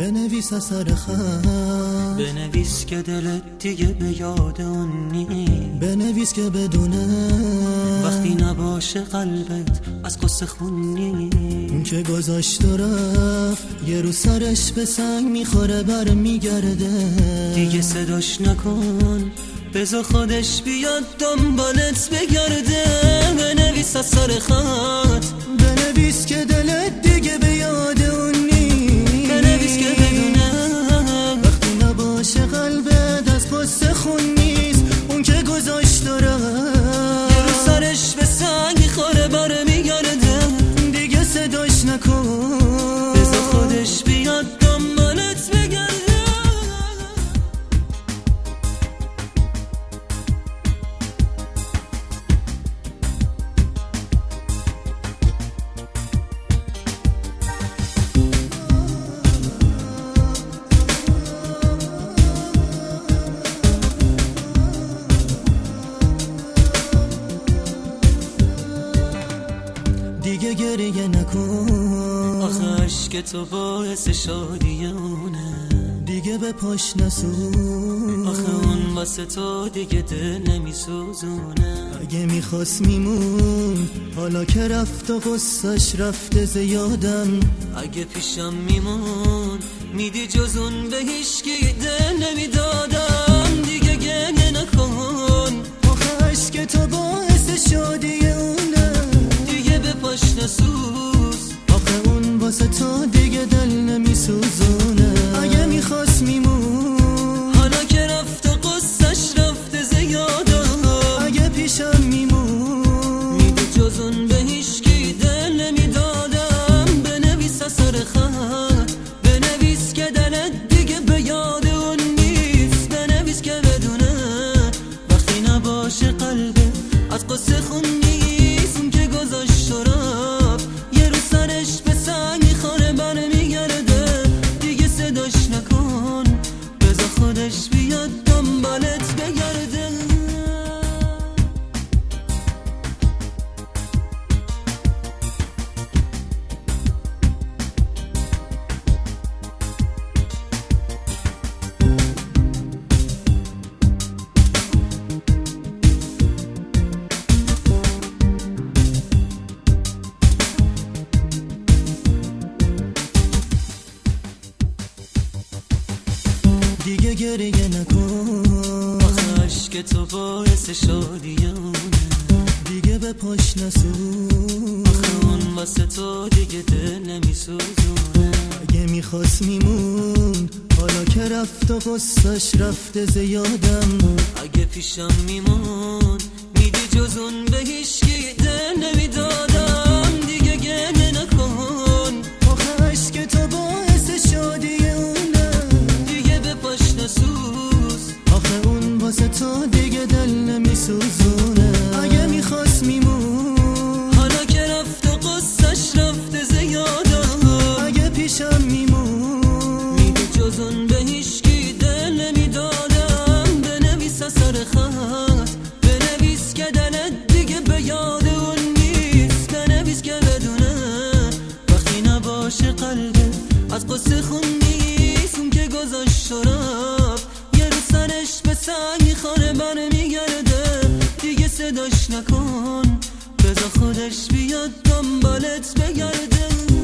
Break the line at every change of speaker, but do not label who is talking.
بنویس اثر خط،
بنویس که دلت دیگه به یاد اون نی،
بنویس که بدونه
وقتی نباشه قلبت از قصه خونی.
اون که گذاشت و رفت یه رو سرش به سنگ میخوره برمیگرده،
دیگه صداش نکن بذار خودش بیاد دنبالت بگرده. بنویس اثر خط،
بنویس که دلت دیگه به یاد اون نی،
بنویس که بدونه
وقتی نباشه قلبت از قصه خون نیست. اون که گذاشت و رفت
یه رو سرش به سنگ میخوره برمیگرده،
دیگه صداش نکن
بذار خودش بیاد دنبالت بگرده.
دیگه گریه نکن،
آخه عشق تو باعث شادی اونه،
دیگه به پاش نسون.
آخه اون واسه تو دیگه دل نمیسوزونه.
اگه میخواست میمون حالا که رفت و قصهش رفته زیادم،
اگه پیشم میمون میدی جز اون به هیچکی دل نمیدادم. دیگه گریه نکن،
آخه عشق تو باعث شادی اونه،
دیگه به پاش نسوز.
آخه اون واسه تو دیگه دل نمیسوزونه. اگه میخواست میمون
حالا که رفت و قصهش رفته زیادم،
اگه پیشم میمون
میدی جز اون به هیچکی دل نمیدادم. بنویس اثر خط، بنویس که دلت دیگه به یاد اون نیست، بنویس که بدونه وقتی نباشه قلبه از قصه خون نیست. اون که گذاشت و رفت یه رو سرش به سنگ میخوره برمیگرده، دیگه صداش نکن بذار خودش بیاد دنبالت بگرده.
دیگه گریه نکن،
آخه عشق تو باعث شادی اونه،
دیگه به پاش نسون.
آخه اون واسه تو دیگه دل نمیسوزونه.
اگه میخواست میمون حالا که رفت و قصهش رفته زیادم،
اگه پیشم میمون میدی جز اون به هیچکی دل نمیدادم. دیگه گریه نکن،
آخه عشق تو باعث شادی اونه،
دیگه به پاش نسوز.
آخه اون واسه تو دیگه دل نمیسوزونه. اگه میخواست میمون
حالا که رفت و قصهش رفته زیادم،
اگه پیشم میمون
میدی جز اون به هیچکی دل نمیدادم. بنویس اثر خط، بنویس که دلت دیگه به یاد اون نیست، بنویس که بدونه وقتی نباشه قلبه از قصه خون نیست. اون که گذاشت و رفت یه رو سرش به سنگ میخوره برمیگرده، دیگه صداش نکن بذار خودش بیاد دنبالت بگرده.